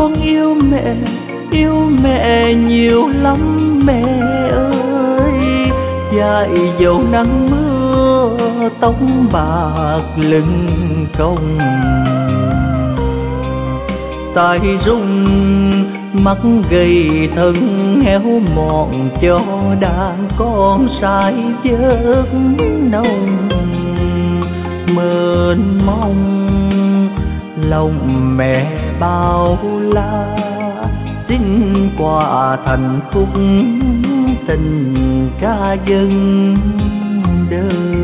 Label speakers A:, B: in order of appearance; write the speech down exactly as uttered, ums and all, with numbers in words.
A: con yêu mẹ, yêu mẹ nhiều lắm mẹ ơi. Dại dầu nắng mưa, tóc bạc lưng cong, tay rung mắt gầy thân héo mòn cho đàn con sai giấc nồng mơn mong. Lòng mẹ bao la xin quà thành phúc tình ca dân đời.